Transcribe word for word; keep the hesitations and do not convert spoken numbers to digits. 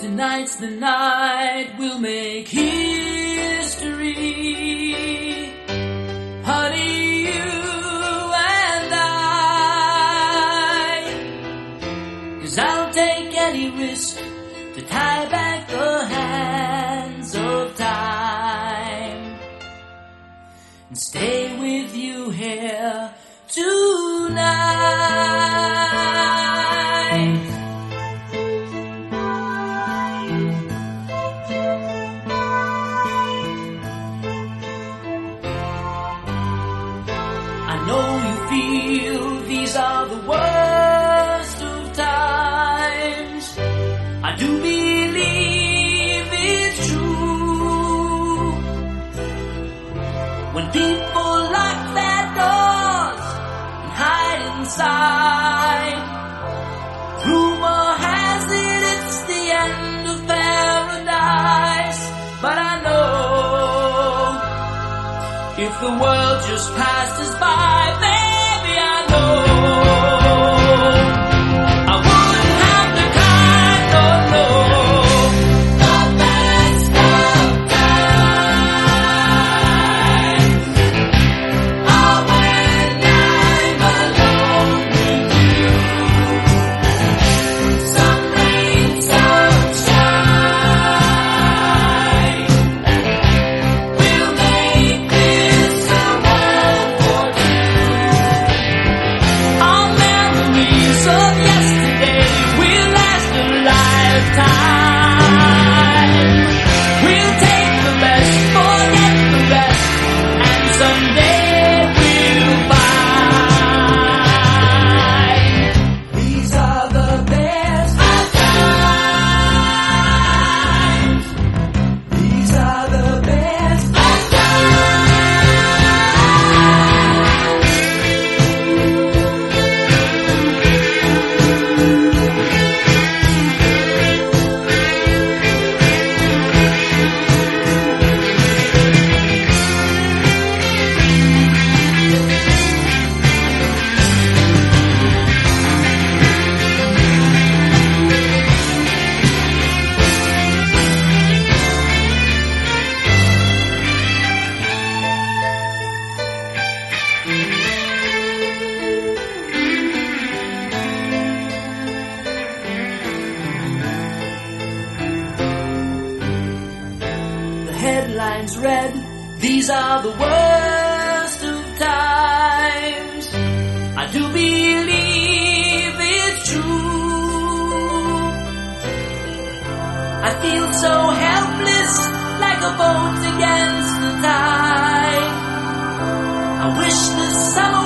Tonight's the night we'll make history. Honey, you and I. 'Cause I'll take any risk to tie back the hands of time and stay with you here tonight. I know you feel these are the worst of times. I do believe it's true. When people lock their doors and hide inside, rumor has it it's the end of paradise. But I know if the world just passed us by, baby, I know I wouldn't have to cry, no, no. The best of times are when I'm alone with you. Some rain, some shine. We'll make this a world for two. Our memories of yesterday will last a lifetime. We'll take the best, forget the rest, and someday we'll find these are the best of times. These are the best of The headlines read, these are the worst of times. I do believe it's true. I feel so helpless, like a boat against the tide. I wish the summer